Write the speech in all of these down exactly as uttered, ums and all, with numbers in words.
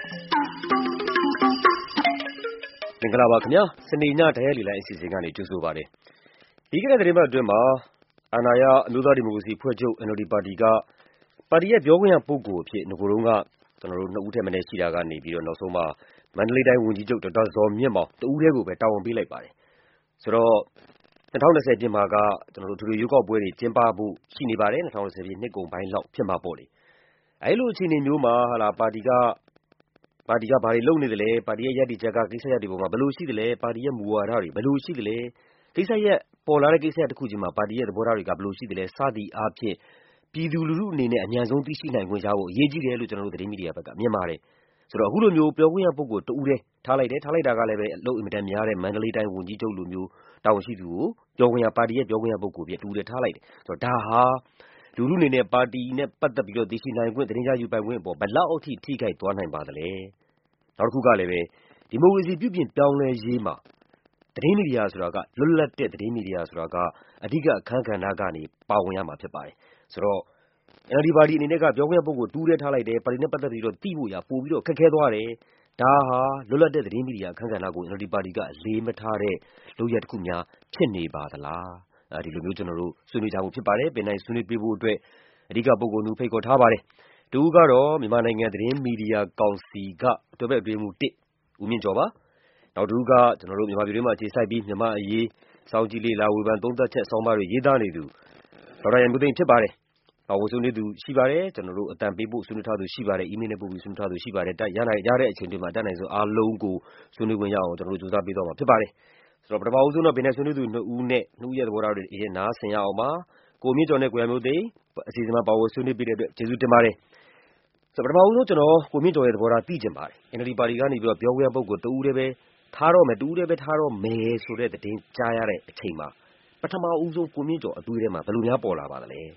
မင်္ဂလာပါခင်ဗျာစနေညတရားလီလိုင်းအစီအစဉ်ကနေကြိုဆိုပါရစေဒီကနေ့သတင်းပတ်အတွင်းမှာအာဏာရအမျိုးသားဒီမိုကရေစီဖွဲ့ချုပ် N L D ပါတီကပါတီရဲ့ပြောခွင့်ရပုဂ္ဂိုလ်အဖြစ်ငကိုယ်တုန်းကကျွန်တော်တို့နှစ်ဦးထက်မနည်းရှိတာကနေပြီးတော့နောက်ဆုံးမှာမန္တလေးတိုင်းဝန်ကြီးချုပ်ဒေါက်တာဇော်မြင့်မောင်တဦးတည်းကိုပဲတာဝန်ပေးလိုက်ပါတယ်ဆိုတော့၂၀၂၀ပြည့်မှာကကျွန်တော်တို့ဒူရီရွေးကောက်ပွဲတွေကျင်းပဖို့ရှိနေပါတယ်၂၀၂၀ပြည့်နှစ်ကုန်ပိုင်းလောက်ဖြစ်မှာပေါ့လေအဲလိုအခြေအနေမျိုးမှာဟာလာပါတီကပါတီကဘာတွေလုပ်နေသလဲပါတီရဲ့ရည်တည်ချက်ကကိစ္စရပ်တွေပေါ်မှာဘယ်လိုရှိသလဲပါတီရဲ့မူဝါဒတွေဘယ်လိုရှိသလဲကိစ္စရပ်ပေါ်လာတဲ့ကိစ္စရပ်တစ်ခုချင်းမှာပါတီရဲ့သဘောထားတွေကဘယ်လိုရှိသလဲစသည်အားဖြင့်ပြည်သူလူထုအနေနဲ့အမြန်ဆုံးသိရှိနိုင်ခွင့်ရဖို့အရေးကြီးတယ်လို့ကျွန်တော်တို့သတင်းမီဒီယာဘက်ကမြင်ပါတယ်ဆိုတော့အခုလိုမျိုးပြောခွင့်ရပုဂ္ဂိုလ်တဦးတည်းထားလိုက်တယ်ထားလိုက်တာကလည်းပဲအလုပ်အင်မတန်များတဲ့မန္တလေးတိုင်းဝန်ကြီးချုပ်လိုမျိုးတာဝန်ရှိသူကိုပြောခွင့်ရပါတီရဲ့ပြောခွင့်ရပုဂ္ဂိုလ်ပြတူတည်းထားလိုက်တယ်ဆိုတော့ဒါဟာလူလူအနေနဲ့ပါတီနဲ့ပတ်သက်ပြီးတော့သိရှိနိုင်ခွင့်သတင်းကြားယူပိုင်ခွင့်အပေါ်ဘယ်လောက်အထိထိခိုက်သွားနိုင်ပါသလဲနောက်တစ်ခုကလည်းပဲဒီမိုကရေစီပြုပြင်ပြောင်းလဲရေးမှာသတင်းမီဒီယာဆိုတာကလွတ်လပ်တဲ့သတင်းမီဒီယာဆိုတာကအဓိကအခန်းကဏ္ဍကနေပါဝင်ရမှာဖြစ်ပါတယ်ဆိုတော့ N L D ပါတီအနေနဲ့ကပြောခွင့်ရပုဂ္ဂိုလ်တူးထဲထားလိုက်တယ်ပါတီနဲ့ပတ်သက်ပြီးတော့သိဖို့ရပို့ပြီးတော့ခက်ခဲသွားတယ်ဒါဟာလွတ်လပ်တဲ့သတင်းမီဒီယာအခန်းကဏ္ဍကို N L D ပါတီကအလေးမထားတဲ့လုပ်ရက်တစ်ခုများဖြစ်နေပါသလားအဲဒီလိုမျိုးကျွန်တော်တို့ဆွေးနွေးကြဖို့ဖြစ်ပါတယ်ပြင်နိုင်ဆွေးနွေးပေးဖို့အတွက်အဓိကပုဂ္ဂိုလ်မျိုးဖိတ်ခေါ်ထားပါတယ်တူကတော့မြန်မာနိုင်ငံသတင်းမီဒီယာကောင်စီကတွဲဘက်အတွင်းမှုတစ်ဦးမြင့်ကျော်ပါနောက်တူကကျွန်တော်တို့မြန်မာပြည်တွင်းမှာအခြေစိုက်ပြီးမြန်မာအရေးစောင့်ကြည့်လေ့လာဝေဖန်သုံးသပ်ချက်ဆောင်းပါးတွေရေးသားနေသူဒေါက်တာရန်မျိုးသိန်းဖြစ်ပါတယ်။ဘာလို့ဆွေးနွေးသူရှိပါတယ်ကျွန်တော်တို့အတန်ပေးဖို့ဆွေးနွေးထားသူရှိပါတယ်အီးမေးလ်နဲ့ပို့ပြီးဆွေးနွေးထားသူရှိပါတယ်တက်ရနိုင်ရတဲ့အချိန်တွေမှာတက်နိုင်ဆိုအားလုံးကိုဆွေးနွေးခွင့်ရအောင်ကျွန်တော်တို့စူးစမ်းပေးသွားမှာဖြစ်ပါတယ်။ဆိုတော့ပထမဦးဆုံးတော့ဘယ်နဲ့ဆွေးနွေးသူနှစ်ဦးနဲ့နှစ်ဦးရဲ့သဘောထားတွေအရင်နားဆင်ရအောင်ပါ။ကိုမြင့်ကျော်နဲ့ကိုရန်မျိုးသိန်းအစီအစဉ်မှာပါဝင်ဆွေးနွေးပေးတဲ့အတွက်ကျေးဇူးတင်ပါတယ်။ဆိုတော့ပထမဦးဆုံးကျွန်တော်ကိုမြင့်ကျော်ရဲ့သဘောထားသိချင်ပါတယ်။ N L D ပါတီကနေပြီးတော့ပြောခွင့်ရပုဂ္ဂိုလ်တဦးတည်းပဲထားတော့မယ်တူးတည်းပဲထားတော့မယ်ဆိုတဲ့သတင်းကြားရတဲ့အချိန်မှာပထမဦးဆုံးကိုမြင့်ကျော်အသွေးထဲမှာဘယ်လိုများပေါ်လာပါသလဲ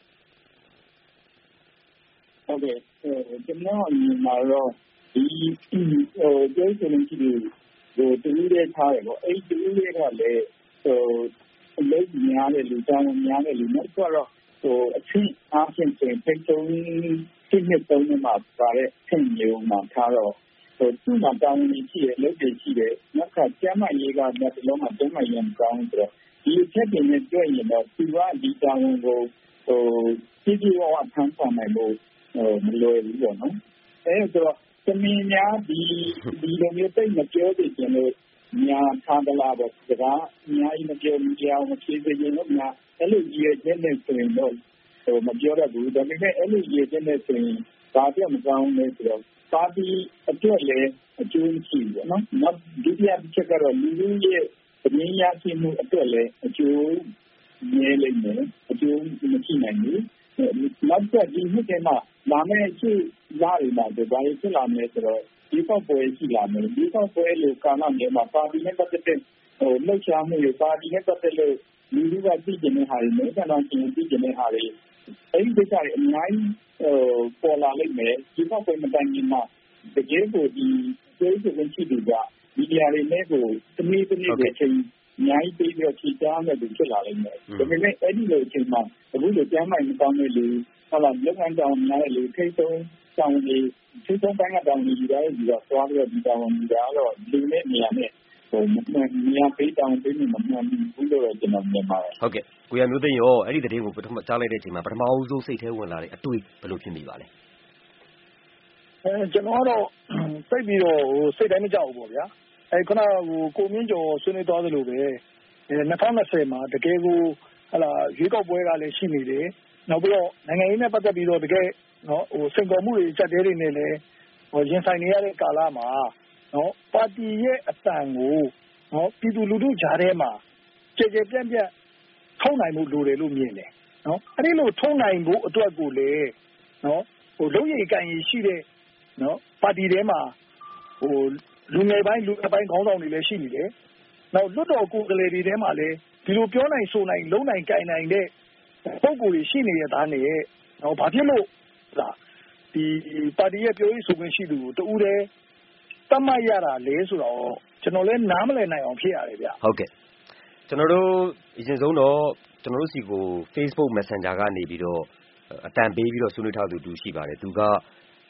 ဟုတ်ကဲ့ကျွန်တော်အမြင်မှာတော့ဒီဟိုပြောဆိုနေကြည့်လို့ဟိုတူးတည်းထားတယ်ပေါ့အဲ့တူးတည်းကလည်းဟိုအလုပ်များတဲ့လူတောင်းများတဲ့လူနောက်တော့ဟိုအချင်းအားဖြင့်ဆိုရင်ဖိတ်ဆုံးတစ်နှစ်သုံးနှစ်မှာပါတဲ့ဆင့်မျိုးမှာထားတော့ဟိုသူ့မှာတောင်းနေရှိတယ်လုပ်တယ်ရှိတယ်နောက်ကကျမ်းမာရေးကလည်းဒီလုံးမှာကျမ်းမာရေးမကောင်းဆိုတော့ဒီအချက်တွေနဲ့တွေ့ရင်တော့သူကဒီတောင်းကိုဟိုကြည့်ကြည့်ဝဝဆန်းဆောင်နိုင်လို့ဟိုမလွယ်ဘူးပေါ့နော်အဲဆိုတော့သမီးများဒီဒီလိုမျိုးတိတ်မပြောသေးခြင်းလို့ညာထားသလားပေါ့စကားအများကြီးမပြောဘူးကြောင်မဖြေစေခြင်းလို့ညာအဲ့လိုရည်ရွယ်ချက်နဲ့ဆိုရင်တော့ဟိုမပြောရဘူးဒါပေမဲ့အဲ့လိုရည်ရွယ်ချက်နဲ့ဆိုရင်ဘာပြမကောင်းလဲဆိုတော့ပါတီအတွက်လည်းအကျိုးရှိဘူးနော်နောက်ဒုတိယတစ်ချက်ကတော့လူလူရဲ့သတင်းရရှိမှုအတွက်လည်းအကျိုးနည်းလိမ့်မယ်အကျိုးမရှိနိုင်ဘူးနောက်ဆက်ဒီနှစ်ထဲမှာလာမယ့်ရှေ့လတွေမှာဒီဘာဖြစ်လာမလဲဆိုတော့ဒီပေါက်ပွဲရှိလာမယ်ဒီပေါက်ပွဲလို့ကာလမျိုးမှာပါတီနဲ့ပတ်သက်တဲ့ဟိုလှုပ်ရှားမှုတွေပါတီနဲ့ပတ်သက်လို့လူလူကသိကျင်တဲ့ဟာတွေနဲ့ကျွန်တော်ရှင်းသိကျင်တဲ့ဟာတွေအဲဒီကိစ္စတွေအများကြီးဟိုပေါ်လာလိမ့်မယ်ဒီပေါက်ပွဲမတိုင်ခင်မှာတကယ်ကိုဒီကျေးဇူးတင်ရှိသူကမီဒီယာတွေနဲ့ကိုတနည်းတနည်းပဲချင်းအများကြီးပြီးတော့ဖြေကြားမယ်လို့ဖြစ်လာလိမ့်မယ်ဒါပေမဲ့အဲ့ဒီလိုအချိန်မှာအခုလိုကျမ်းမာရေးမကောင်းတဲ့လူဟုတ်လားလုပ်ငန်းတောင်များတဲ့လူထိတ်ဆုံးတောင်ကြီးထိတ်ဆုံးပိုင်းကတောင်ကြီးယူတာယူတော့သွားပြီးတော့ဒီတောင်ကြီးတာတော့လူနဲ့နေရာနဲ့ဟိုနေရာပေးတောင်ပေးနေမှမှန်ဘူးလို့တော့ကျွန်တော်မြင်ပါတယ်ဟုတ်ကဲ့ကိုရမျိုးသိန်းရောအဲ့ဒီသတင်းကိုပထမကြားလိုက်တဲ့အချိန်မှာပထမအဦးဆုံးစိတ်ထဲဝင်လာတဲ့အတွေ့ဘယ်လိုဖြစ်မိပါလဲအဲကျွန်တော်ကတော့စိတ်ပြီးတော့ဟိုစိတ်တိုင်းမကြောက်ဘူးပေါ့ဗျာအဲခုနကဟိုကိုမြင့်ကျော်ဆွေးနွေးသွားသလိုပဲအဲ၂၀၂၀မှာတကယ်ကိုဟလာရွေးကောက်ပွဲကလည်းရှိနေတယ်နောက်ပြီးတော့နိုင်ငံရေးနဲ့ပတ်သက်ပြီးတော့တကယ်နော်ဟိုစိန်ခေါ်မှုတွေချက်တဲတွေနဲ့လည်းဟိုရင်ဆိုင်နေရတဲ့ကာလမှာနော်ပါတီရဲ့အတန်ကိုနော်ပြည်သူလူထုကြားထဲမှာကြေကြေပြန့်ပြန့်ထုံးနိုင်မှုလိုတယ်လို့မြင်တယ်နော်အဲ့ဒီလိုထုံးနိုင်ဖို့အတွက်ကိုလည်းနော်ဟိုလုံးရိပ်ကန်ရရှိတဲ့နော်ပါတီထဲမှာဟိုလူငယ်ပိုင်းလူအပိုင်းခေါင်းဆောင်တွေလည်းရှိနေတယ်နောက်လွတ်တော်ကိုယ်ကလေးတွေထဲမှာလည်းဒီလိုပြောနိုင်ဆိုနိုင်လုံးနိုင်ကြိုင်နိုင်တဲ့ပုံကိုယ်တွေရှိနေတဲ့သားနဲ့နော်ဘာဖြစ်လို့လားဒီပါတီရဲ့ပြောရေးဆိုခွင့်ရှိသူကိုတူးတယ်တတ်မှတ်ရတာလေဆိုတော့ကျွန်တော်လည်းနားမလည်နိုင်အောင်ဖြစ်ရတယ်ဗျဟုတ်ကဲ့ကျွန်တော်တို့အရင်ဆုံးတော့ကျွန်တော်တို့စီကို Facebook Messenger ကနေပြီးတော့အတန်ပေးပြီးတော့ဆွေးနွေးထားသူတူရှိပါတယ်သူက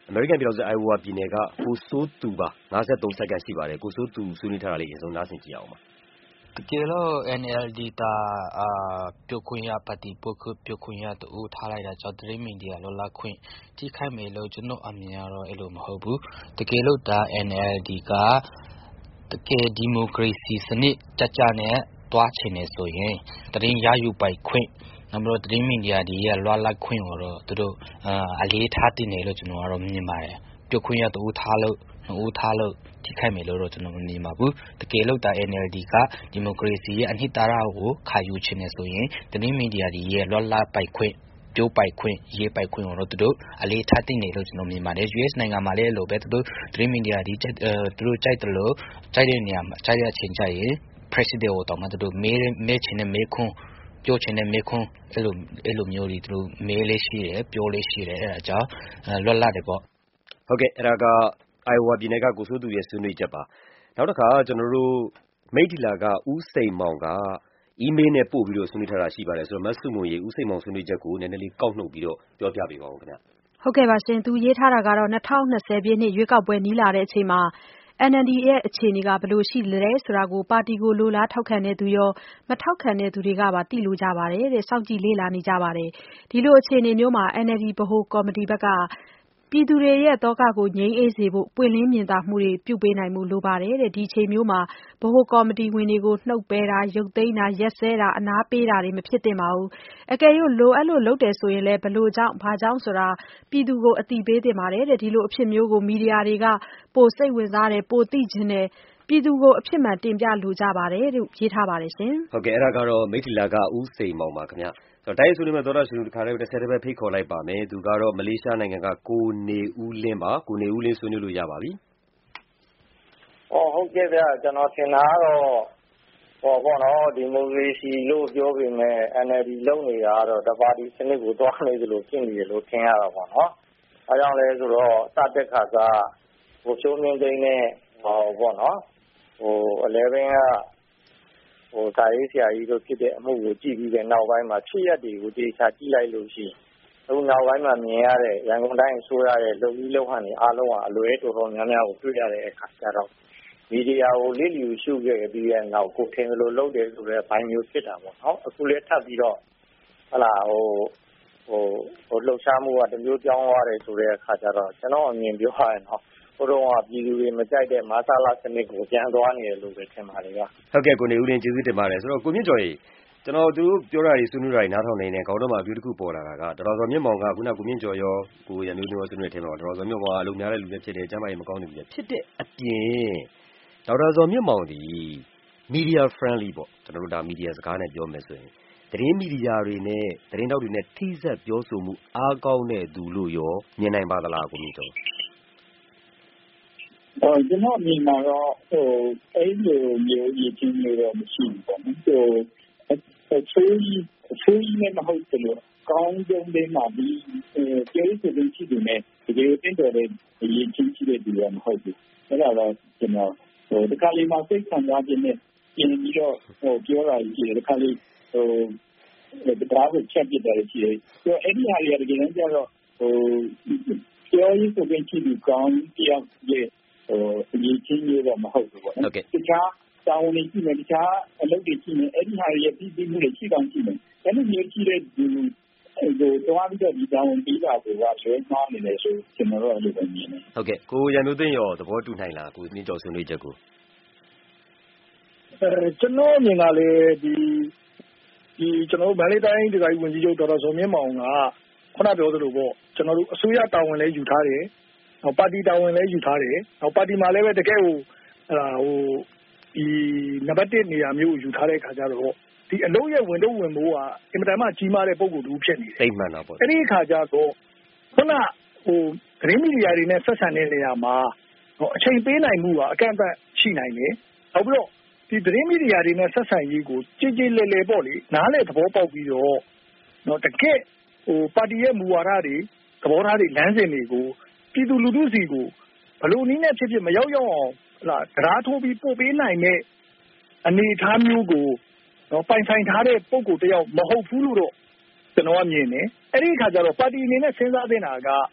အမေရိကန်ပြည်ထောင်စု Iowa ပြည်နယ်ကကိုစိုးသူပါ၅၃စက္ကန့်ရှိပါတယ်ကိုစိုးသူဆွေးနွေးထားတာလေးအရင်ဆုံးနားဆင်ကြည့်အောင်ပါတကယ်လို့ N L D တာအာပြုတ်ခွင့်ရပါတီပုတ်ပြုတ်ခွင့်ရတူထားလိုက်တာကြောင့်သတင်းမီဒီယာလောလာခွင့်ထိခိုက်မယ်လို့ကျွန်တော်အမြင်ရတော့အဲ့လိုမဟုတ်ဘူးတကယ်လို့ဒါ N L D ကတကယ်ဒီမိုကရေစီစနစ်ကြကြနဲ့တွားချင်နေဆိုရင်သတင်းရယူပိုင်ခွင့်နောက်ပြီးတော့သတင်းမီဒီယာတွေရဲ့လွှာလိုက်ခွင့်ကိုတော့သူတို့အလေးထားတင်တယ်လို့ကျွန်တော်ကတော့မြင်ပါတယ်ပြုတ်ခွင့်ရတူထားလို့ဦးထားလို့ထိခိုက်မယ်လို့တော့ကျွန်တော်မမြင်ပါဘူးတကယ်လို့ဒါ N L D ကဒီမိုကရေစီရဲ့အနှစ်သာရကိုခါယူချင်နေဆိုရင်သတင်းမီဒီယာတွေရဲ့လွှတ်လပ်ပိုင်ခွင့်ပြိုးပိုင်ခွင့်ရေးပိုင်ခွင့်ကိုတော့သူတို့အလေးထားတင်တယ်လို့ကျွန်တော်မြင်ပါတယ် U S နိုင်ငံမှာလည်းလို့ပဲသူတို့သတင်းမီဒီယာတွေသူတို့ကြိုက်တယ်လို့ကြိုက်တဲ့နေရာမှာကြိုက်တဲ့အချိန်ကြရင် President ကိုတောင်းမှသူတို့မဲမဲချင်တဲ့မဲခွန်းပြောချင်တဲ့မဲခွန်းအဲ့လိုအဲ့လိုမျိုးတွေသူတို့မဲလေးရှိတယ်ပြောလေးရှိတယ်အဲ့ဒါကြောင့်လွှတ်လပ်တယ်ပေါ့ဟုတ်ကဲ့အဲ့ဒါကIowa ပြည်နယ်ကကိုစိုးသူရဲ့ဆွေးနွေးချက်ပါနောက်တစ်ခါကျွန်တော်တို့မိထ္ထီလာကဦးစိန်မောင်ကအီးမေးလ်နဲ့ပို့ပြီးတော့ဆွေးနွေးထားတာရှိပါတယ်ဆိုတော့မဆုမွန်ရေဦးစိန်မောင်ဆွေးနွေးချက်ကိုနည်းနည်းလေးကောက်နှုတ်ပြီးတော့ပြောပြပေးပါဦးခင်ဗျဟုတ်ကဲ့ပါရှင်သူရေးထားတာကတော့၂၀၂၀ပြည့်နှစ်ရွေးကောက်ပွဲနီးလာတဲ့အချိန်မှာ N L D ရဲ့အခြေအနေကဘယ်လိုရှိလဲဆိုတာကိုပါတီကိုလိုလားထောက်ခံတဲ့သူရောမထောက်ခံတဲ့သူတွေကပါသိလို့ကြပါတယ်တဲ့စောင့်ကြည့်လေ့လာနေကြပါတယ်ဒီလိုအခြေအနေမျိုးမှာ N L D ဗဟိုကော်မတီဘက်ကပြည်သူတွေရဲ့သောကကိုငြိမ်းအေးစေဖို့ပွင့်လင်းမြင်သာမှုတွေပြုပေးနိုင်မှုလိုပါတယ်တဲ့ဒီအချိန်မျိုးမှာဗဟိုကော်မတီဝင်တွေကိုနှုတ်ပယ်တာရုပ်သိမ်းတာရက်စဲတာအနာပေးတာတွေမဖြစ်သင့်ပါဘူးအကယ်၍လိုအပ်လို့လုပ်တယ်ဆိုရင်လည်းဘလို့ကြောင့်ဘာကြောင့်ဆိုတာပြည်သူကိုအသိပေးသင့်ပါတယ်တဲ့ဒီလိုအဖြစ်မျိုးကိုမီဒီယာတွေကပိုစိတ်ဝင်စားတယ်ပိုသိချင်တယ်ပြည်သူကိုအဖြစ်မှန်တင်ပြလိုကြပါတယ်လို့ရေးထားပါတယ်ရှင်ဟုတ်ကဲ့အဲ့ဒါကတော့မိထ္ထီလာကဦးစိန်မောင်ပါခင်ဗျဆိုတော့တိုင်းဆွေးနွေးမဲ့သောတာရှင်တို့တစ်ခါတည်းတစ်ဆက်တည်းပဲဖိတ်ခေါ်လိုက်ပါမယ်သူကတော့မလေးရှားနိုင်ငံကကိုနေဦးလင်းပါကိုနေဦးလင်းဆွေးနွေးလို့ရပါပြီ။အော်ဟုတ်ကဲ့ဗျာကျွန်တော်ထင်တာကတော့ဟောပေါ့နော်ဒီမိုကရေစီလို့ပြောပေမဲ့ N L D လုံနေတာကတော့တပါတီစနစ်ကိုတွားနေသလိုဖြစ်နေတယ်လို့ထင်ရတာပေါ့နော်။အဲကြောင့်လဲဆိုတော့စတဲ့ခါကဟိုချိုးမြင့်သိန်းနဲ့ဟောပေါ့နော်ဟိုအလဲပင်ကဟိုစာရေးဆရာကြီးတို့ဖြစ်တဲ့အမှုကိုကြည့်ပြီးတဲ့နောက်ပိုင်းမှာဖြစ်ရက်တွေကိုတေချာကြည့်လိုက်လို့ရှိရင်အခုနောက်ပိုင်းမှာမြင်ရတဲ့ရန်ကုန်တိုင်းအစိုးရရဲ့လုံပြီးလုံဟန်တွေအားလုံးကအလွဲတော်တော်များများကိုတွေ့ရတဲ့အခါကျတော့မီဒီယာကိုလိလျူရှုခဲ့ပြီးတဲ့နောက်ကိုထင်လို့လုပ်တယ်ဆိုတဲ့ဘိုင်းမျိုးဖြစ်တာပေါ့နော်အခုလည်းထပ်ပြီးတော့ဟလာဟိုဟိုဟိုလှုပ်ရှားမှုကတမျိုးပြောင်းသွားတယ်ဆိုတဲ့အခါကျတော့ကျွန်တော်အမြင်ပြောရရင်တော့ဘုတော့ကပြည်သူတွေမကြိုက်တဲ့မာဆာလာစနစ်ကိုပြန်သွားနေတယ်လို့ပဲထင်ပါတယ်ဗျာဟုတ်ကဲ့ကိုနေဦးလင်းကျေးဇူးတင်ပါတယ်ဆိုတော့ကိုမြင့်ကျော်ရေကျွန်တော်သူပြောတာတွေဆွေးနွေးတာတွေနားထောင်နေနေခေါင်းတော့မှာအပြူတစ်ခုပေါ်လာတာကတော်တော်မြင့်မောင်ကခုနကကိုမြင့်ကျော်ရောကိုရမျိုးမျိုးဆွေးနွေးတဲ့ထဲမှာတော်တော်မြင့်မောင်ကအလုံးများတဲ့လူတွေဖြစ်တယ်ကျမ်းမာရေးမကောင်းတဲ့လူတွေဖြစ်တဲ့အပြင်ဒေါက်တာဇော်မြင့်မောင်ဒီ media friendly ပေါ့ကျွန်တော်တို့ဒါ media စကားနဲ့ပြောမယ်ဆိုရင်သတင်းမီဒီယာတွေနဲ့သတင်းတောက်တွေနဲ့ထိစပ်ပြောဆိုမှုအားကောင်းတဲ့သူလို့ရောမြင်နိုင်ပါသလားကိုမြင့်ကျော်အော်ကျွန်တော်မြင်မှာတော့ဟိုအဲ့လိုမျိုးရည်ချင်းမျိုးတော့မရှိဘူးပေါ့နော်ဟိုအချိုးကြီးအချိုးကြီးနဲ့မဟုတ်ဘူးလို့ကောင်းကျုံးလေးမှာဒီကျေးဇူးတင်ရှိတယ်နဲ့ဒီလိုတင်တော်တဲ့ရည်ချင်းရှိတဲ့သူကမဟုတ်ဘူးအဲ့ဒါတော့ကျွန်တော်ဟိုဒီကလေးမှာစိတ်ခံစားခြင်းနဲ့ပြင်ပြီးတော့ဟိုပြောတာကြီးတယ်ဒီကလေးဟိုဒီကားကိုချက်ပြတယ်ကြီးတယ်ဆိုအဲ့ဒီဟာတွေတကယ်တမ်းကျတော့ဟိုပြောရင်းဆိုရင်ကြည့်ပြီးကောင်းပြောင်းရဲ့ဟိုဒီချင်းမျိုးတော့မဟုတ်ဘူးပေါ့နော်တခြားတောင်းနေကြည့်မယ်တခြားအလုပ်တွေကြည့်မယ်အဲ့ဒီဟာရဲ့ပြီးပြီးမှုတွေရှိကောင်းကြည့်မယ်အဲ့လိုမျိုးကြည့်တဲ့ဒီဟိုတော့ပြီးတော့ဒီတောင်းပြီးတာကလွဲမှားနေတယ်ဆိုကျွန်တော်တို့အဲ့လိုပဲမြင်တယ်ဟုတ်ကဲ့ကိုရန်မျိုးသိန်းရောသဘောတူနိုင်လားကိုမြင့်ကျော်ဆွေးနွေးချက်ကိုအဲကျွန်တော်မြင်ကလေဒီဒီကျွန်တော်မန္တလေးတိုင်းဒေသကြီးဝန်ကြီးချုပ်ဒေါက်တာဇော်မြင့်မောင်ကခုနပြောသလိုပေါ့ကျွန်တော်တို့အစိုးရတာဝန်လည်းယူထားတယ်နောက်ပါတီတာဝန်လည်းယူထားတယ်နောက်ပါတီမှာလည်းပဲတကယ်ကိုဟိုဒီနံပါတ်တစ်နေရာမျိုးယူထားတဲ့ခါကျတော့ဒီအလုံးရဲ့ဝင်တော့ဝင်မိုးကအင်မတန်မှကြီးမားတဲ့ပုံကိုတူဖြစ်နေတယ်သိမှန်တာပေါ့အဲ့ဒီခါကျတော့ခုနဟိုဂရင်းမီဒီယာတွေနဲ့ဆက်ဆံတဲ့နေရာမှာဟိုအချိန်ပေးနိုင်မှုကအကန့်အသတ်ရှိနိုင်တယ်နောက်ပြီးတော့ဒီဂရင်းမီဒီယာတွေနဲ့ဆက်ဆံရေးကိုကြည်ကြည်လည်လည်ပေါ့လေနားလည်သဘောပေါက်ပြီးတော့တော့တကယ်ဟိုပါတီရဲ့မူဝါဒတွေသဘောထားတွေလမ်းစဉ်တွေကိုပြည်သူလူထုစီကိုဘလို့နည်းနဲ့ဖြစ်ဖြစ်မရောက်ရောက်အောင်ဟလာတရားထိုးပြီးပို့ပေးနိုင်တဲ့အနေအထားမျိုးကိုတော့ပိုင်ဆိုင်ထားတဲ့ပုံကိုတယောက်မဟုတ်ဘူးလို့တော့ကျွန်တော်ကမြင်တယ်အဲ့ဒီအခါကျတော့ပါတီအနေနဲ့စဉ်းစားသင့်တာက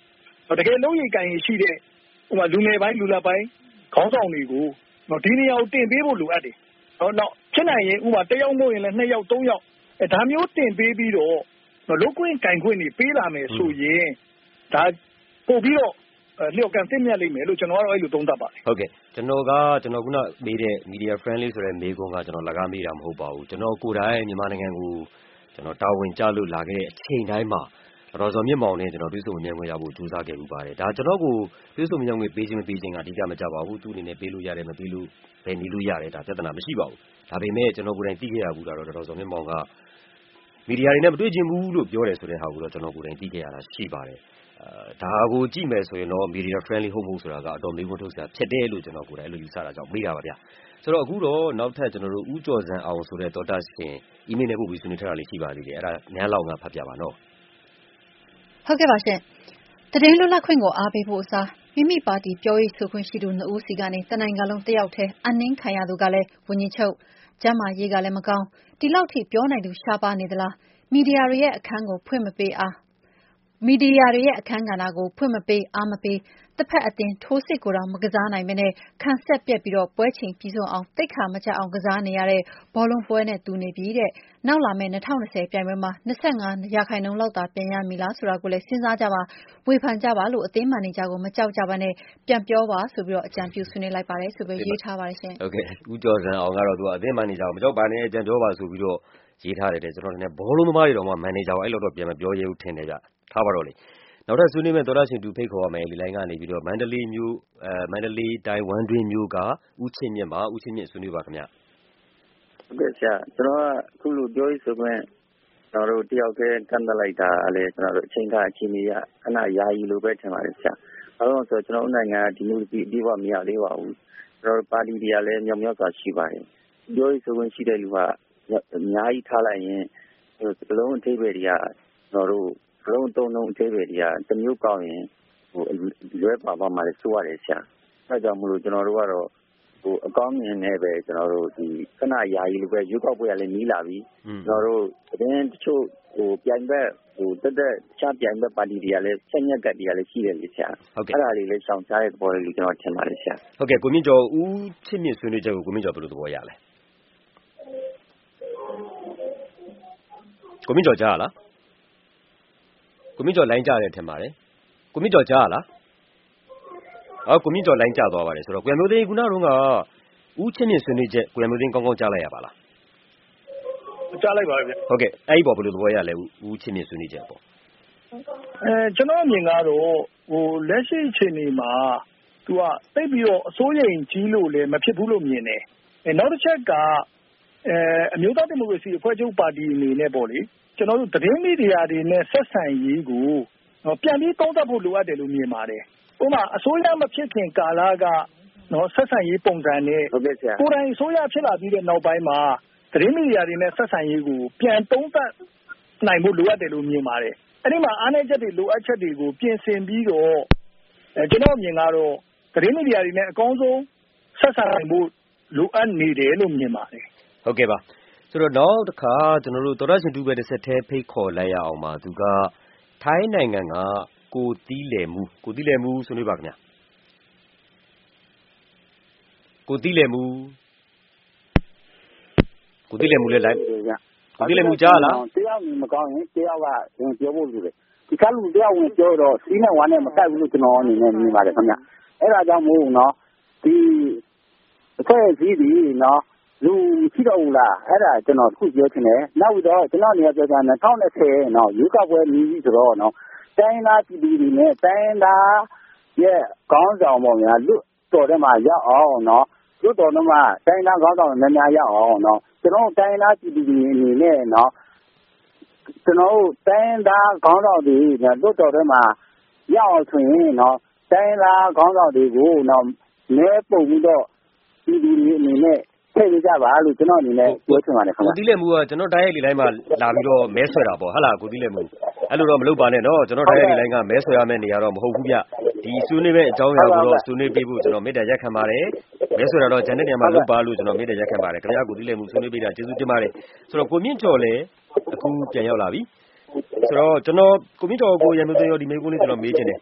တကယ်လုံးရိပ်ကိုင်ရှိတဲ့ဟိုမှာလူငယ်ပိုင်းလူလတ်ပိုင်းခေါင်းဆောင်တွေကိုနော်ဒီနေရာကိုတင်ပေးဖို့လိုအပ်တယ်နော်နောက်ဖြစ်နိုင်ရင်ဥပမာတစ်ယောက်မဟုတ်ရင်လည်းနှစ်ယောက်သုံးယောက်အဲဒါမျိုးတင်ပေးပြီးတော့နော်လုတ်ခွင့်ကင်ခွင့်တွေပေးလာမယ်ဆိုရင်ဒါပို့ပြီးတော့လျော်ကန်သိမြတ်လိမ့်မယ်လို့ကျွန်တော်ကတော့အဲ့လိုသုံးသပ်ပါတယ်ဟုတ်ကဲ့ကျွန်တော်ကကျွန်တော်ခုနမေးတဲ့ media friendly ဆိုတဲ့မေးခွန်းကကျွန်တော်လကားမေးတာမဟုတ်ပါဘူးကျွန်တော်ကိုယ်တိုင်မြန်မာနိုင်ငံကိုကျွန်တော်တာဝန်ကျလို့လာခဲ့တဲ့အချိန်တိုင်းမှာတော်စော်မြင့်မောင်နဲ့ကျွန်တော်တွေ့ဆုံမြင်ခွင့်ရဖို့ကြိုးစားခဲ့မှုပါတယ်ဒါကျွန်တော်ကိုတွေ့ဆုံမြင်ခွင့်ပေးခြင်းမပေးခြင်းကအဓိကမကြပါဘူးသူ့အနေနဲ့ပေးလို့ရတယ်မပေးလို့ဘယ်နေလို့ရတယ်ဒါပြဿနာမရှိပါဘူးဒါပေမဲ့ကျွန်တော်ကိုယ်တိုင်သိခဲ့ရဘူးတာတော့တော်စော်မြင့်မောင်ကမီဒီယာတွေနဲ့မတွေ့ချင်ဘူးလို့ပြောတယ်ဆိုတဲ့ဟာကိုတော့ကျွန်တော်ကိုယ်တိုင်သိခဲ့ရတာရှိပါတယ်ဒါကိုကြည့်မယ်ဆိုရင်တော့ media friendly ဟုတ်မဟုတ်ဆိုတာကအတော်မေးခွန်းထုတ်စရာဖြစ်တယ်လို့ကျွန်တော်ကိုယ်တိုင်အဲ့လိုယူဆတာကြောင့်မေးတာပါဗျာဆိုတော့အခုတော့နောက်ထပ်ကျွန်တော်တို့ဦးကျော်စံအောင်ဆိုတဲ့တော်တာရှင် email နဲ့ပို့ပြီးဆွေးနွေးထားတာလေးရှိပါသေးတယ်အဲ့ဒါနန်းလောက်ငါဖတ်ပြပါနော်ဟုတ်ကဲ့ပါရှင်တရင်လွတ်လပ်ခွင့်ကိုအားပေးဖို့အစားမိမိပါတီပြောရေးဆိုခွင့်ရှိသူနှစ်ဦးစီကနေတနိုင်ငံလုံးတယောက်တည်းအနှင်းခံရသူကလည်းဝန်ကြီးချုပ်ကျမ်းမာရေးကလည်းမကောင်းဒီလောက်ထိပြောနိုင်သူရှားပါနေသလားမီဒီယာတွေရဲ့အခန်းကိုဖွင့်မပေးအားမီဒီယာတွေရဲ့အခန်းကဏ္ဍကိုဖွင့်မပေးအားမပေးတစ်ဖက်အတင်းထိုးစစ်ကိုတော့မကစားနိုင်မနဲ့ခံဆက်ပြက်ပြီးတော့ပွဲချိန်ပြီးဆုံးအောင်တိတ်ခါမကြအောင်ကစားနေရတဲ့ဘောလုံးပွဲနဲ့တူနေပြီတဲ့နောက်လာမယ့်၂၀၂၀ပြိုင်ပွဲမှာ၂၅ရာခိုင်နှုန်းလောက်သာပြန်ရမည်လားဆိုတာကိုလည်းစဉ်းစားကြပါဝေဖန်ကြပါလို့အသင်းမန်နေဂျာကိုမကြောက်ကြပါနဲ့ပြန်ပြောပါဆိုပြီးတော့အကြံပြုဆွေးနွေးလိုက်ပါတယ်ဆိုပြီးရေးထားပါတယ်ရှင်ဟုတ်ကဲ့ဦးကျော်စံအောင်ကတော့သူကအသင်းမန်နေဂျာကိုမကြောက်ပါနဲ့အကြံပြောပါဆိုပြီးတော့ရေးထားတယ်တဲ့ကျွန်တော်လည်းဘောလုံးသမားတွေတော့မှမန်နေဂျာကိုအဲ့လိုတော့ပြန်မပြောရဲဘူးထင်တယ်ဗျထားပါတော့လေနောက်ထပ်ဆွေးနွေးမဲ့သောတာရှင်တူဖိတ်ခေါ်ရမယ်ဒီလိုင်းကနေပြီးတော့မန္တလေးမြို့အဲမန္တလေးတိုင်းဝမ်းတွင်းမြို့ကဦးချင်းမြင့်ပါဦးချင်းမြင့်ဆွေးနွေးပါခင်ဗျဟုတ်ကဲ့ဆရာကျွန်တော်ကအခုလိုပြောရေးဆိုခွင့်ကျွန်တော်တို့တယောက်တည်းကန့်သက်လိုက်တာလည်းကျွန်တော်တို့အချိန်ခါအချိန်ကြီးရခဏယာယီလိုပဲထင်ပါတယ်ဆရာအဲတော့ဆိုကျွန်တော်တို့နိုင်ငံဒီမိုကရေစီအပြည့်အဝမရသေးပါဘူးကျွန်တော်တို့ပါတီတွေကလည်းမြောက်မြောက်စွာရှိပါတယ်ပြောရေးဆိုခွင့်ရှိတဲ့လူကအများကြီးထားလိုက်ရင်စကလုံးအထိပ္ပယ်တွေကကျွန်တော်တို့စလုံးသုံးလုံးအသေးပဲဒီကတမျိုးကောင်းရင်ဟိုလွဲပါပါမှလည်းစိုးရတယ်ဆရာအဲကြောင့်မလို့ကျွန်တော်တို့ကတော့ဟိုအကောင်းမြင်နဲ့ပဲကျွန်တော်တို့ဒီခဏယာယီလိုပဲရွေးကောက်ပွဲရလည်းနီးလာပြီကျွန်တော်တို့တင်းတချို့ဟိုပြိုင်ဘက်ဟိုတက်တက်ချပြိုင်ဘက်ပါတီတွေကလည်းဆက်ညက်ကတ်တွေကလည်းရှိတယ်လေဆရာအဲ့ဒါလေးလည်းရှောင်ရှားတဲ့သဘောလေးကျွန်တော်ထင်ပါတယ်ဆရာဟုတ်ကဲ့ကိုမြင့်ကျော်ဦးချစ်မြင့်ဆွေးနွေးချက်ကိုကိုမြင့်ကျော်ဘယ်လိုသဘောရလဲကိုမြင့်ကျော်ကြားလားကိုမြင့်ကျော်လိုင်းကြတယ်ထင်ပါတယ်ကိုမြင့်ကျော်ကြားလားအော်ကိုမြင့်ကျော်လိုင်းကြသွားပါတယ်ဆိုတော့ကိုရမျိုးသိန်းခုနကကဦးချင်းမြင့်ဆွေးနွေးချက်ကိုရမျိုးသိန်းကောင်းကောင်းကြားလိုက်ရပါလားကြားလိုက်ပါဗျဟုတ်ကဲ့အဲ့ဒီပေါ်ဘယ်လိုသဘောရလဲဦးချင်းမြင့်ဆွေးနွေးချက်ပေါ့အဲကျွန်တော်အမြင်ကတော့ဟိုလက်ရှိအချိန်ဒီမှာသူကသိပြီးတော့အစိုးရိမ်ကြီးလို့လည်းမဖြစ်ဘူးလို့မြင်တယ်အဲနောက်တစ်ချက်ကအဲအမျိုးသားဒီမိုကရေစီအဖွဲ့ချုပ်ပါတီအနေနဲ့ပေါ့လေကျွန်တော်တို့သတင်းမီဒီယာတွေနဲ့ဆက်ဆံရေးကိုပြန်ပြီးသုံးသပ်ဖို့လိုအပ်တယ်လို့မြင်ပါတယ်။ဥပမာအစိုးရမဖြစ်ခင်ကာလကနော်ဆက်ဆံရေးပုံစံနဲ့ဟုတ်ကဲ့ဆရာကိုယ်တိုင်အစိုးရဖြစ်လာပြီးတဲ့နောက်ပိုင်းမှာသတင်းမီဒီယာတွေနဲ့ဆက်ဆံရေးကိုပြန်သုံးသပ်နိုင်ဖို့လိုအပ်တယ်လို့မြင်ပါတယ်။အဲဒီမှာအားနည်းချက်တွေလိုအပ်ချက်တွေကိုပြင်ဆင်ပြီးတော့အဲကျွန်တော်အမြင်ကတော့သတင်းမီဒီယာတွေနဲ့အကောင်းဆုံးဆက်ဆံနိုင်ဖို့လိုအပ်နေတယ်လို့မြင်ပါတယ်။ဟုတ်ကဲ့ပါဆိုတော့နောက်တစ်ခါကျွန်တော်တို့တော်ရရှင်တူပဲတစ်ဆက်သေးဖိတ်ခေါ်လိုက်ရအောင်ပါသူကထိုင်းနိုင်ငံကကိုတီးလယ်မှုကိုတီးလယ်မှုဆွေးနွေးပါခင်ဗျာကိုတီးလယ်မှုကိုတီးလယ်မှုလည်းလိုက်ကိုတီးလယ်မှုကြားလားတယောက်မကောင်းရင်တယောက်ကဝင်ပြောဖို့လိုတယ်ဒီကလူတယောက်ဝင်ပြောတော့စီးနဲ့ဝါနဲ့မကိုက်ဘူးလို့ကျွန်တော်အနေနဲ့မြင်ပါတယ်ခင်ဗျအဲ့ဒါကြောင့်မို့နော်ဒီအဖွဲ့အစည်းဒီနော်လူရှိတော့ဘူးလားအဲ့ဒါကျွန်တော်ခုပြောချင်တယ်နောက်ပြီးတော့ကျွန်တော်နေရာပြောချင်တယ်၂၀၂၀နော်ရွေးကောက်ပွဲနီးပြီဆိုတော့နော်တိုင်းသားပြည်သူတွေနဲ့တိုင်းသားရဲ့ခေါင်းဆောင်ပေါ့များလွတ်တော်ထဲမှာရောက်အောင်နော်လွတ်တော်ထဲမှာတိုင်းသားခေါင်းဆောင်များများရောက်အောင်နော်ကျွန်တော်တိုင်းသားပြည်သူတွေအနေနဲ့နော်ကျွန်တော်တိုင်းသားခေါင်းဆောင်တွေလွတ်တော်ထဲမှာရောက်အောင်ဆိုရင်နော်တိုင်းသားခေါင်းဆောင်တွေကိုနော်လဲပုံပြီးတော့ပြည်သူတွေအနေနဲ့ထည့်ကြပါလို့ကျွန်တော်အနေနဲ့ပြောချင်ပါတယ်ခင်ဗျာကိုတီးလက်မှုကကျွန်တော်တိုင်းရိုက်လေလိုင်းမှာလာပြီးတော့မဲဆွဲတာပေါ့ဟုတ်လားကိုတီးလက်မှုအဲ့လိုတော့မလုပ်ပါနဲ့နော်ကျွန်တော်တိုင်းရိုက်လေလိုင်းကမဲဆွဲရမယ့်နေရာတော့မဟုတ်ဘူးဗျဒီဆွေးနွေးမဲ့အကြောင်းအရာကိုတော့ဆွေးနွေးပေးဖို့ကျွန်တော်မေတ္တာရက်ခံပါတယ်မဲဆွဲတာတော့ဂျန်တဲ့နေရာမှာလုပ်ပါလို့ကျွန်တော်မေတ္တာရက်ခံပါတယ်ခင်ဗျာကိုတီးလက်မှုဆွေးနွေးပေးတာကျေးဇူးတင်ပါတယ်ဆိုတော့ကိုမြင့်ကျော်လည်းအခုပြန်ရောက်လာပြီဆိုတော့ကျွန်တော်ကိုမြင့်ကျော်ကိုရမျိုးသိန်းရောဒီမေးခွန်းလေးကျွန်တော်မေးချင်တယ်